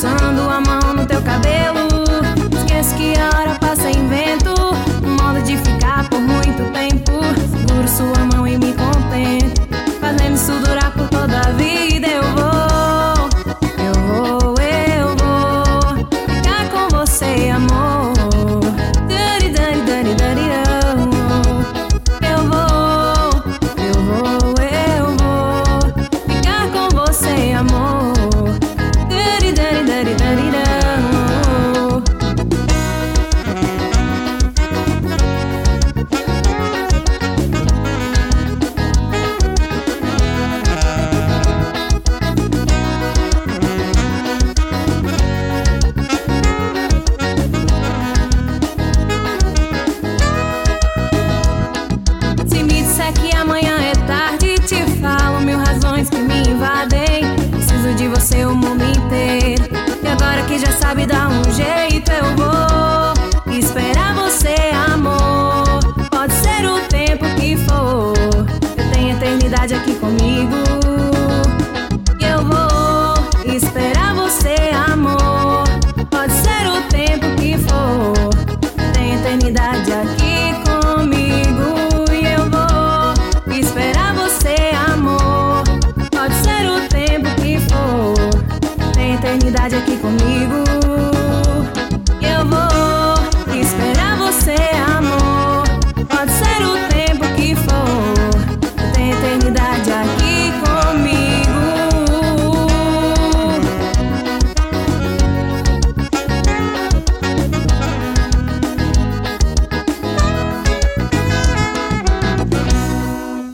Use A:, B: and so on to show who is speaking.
A: passando a mão no teu cabelo. Esqueço que a hora passa em vento, um modo de ficar por muito tempo. Seguro sua mão e me contento, fazendo isso durar por toda a vida. Eu vou ficar com você, amor. Dani, dani, dani, dani, eu vou ficar com você, amor. Dani, dani, dani, dani, dani. Que amanhã é tarde, te falo mil razões que me invadem. Preciso de você o mundo inteiro, e agora que já sabe dar um jeito, eu vou esperar você, amor. Pode ser o tempo que for, eu tenho eternidade aqui comigo. E eu vou esperar você, amor. Pode ser o tempo que for, eu tenho eternidade aqui comigo. Esperar você, amor. Pode ser o tempo que for, tem eternidade aqui comigo.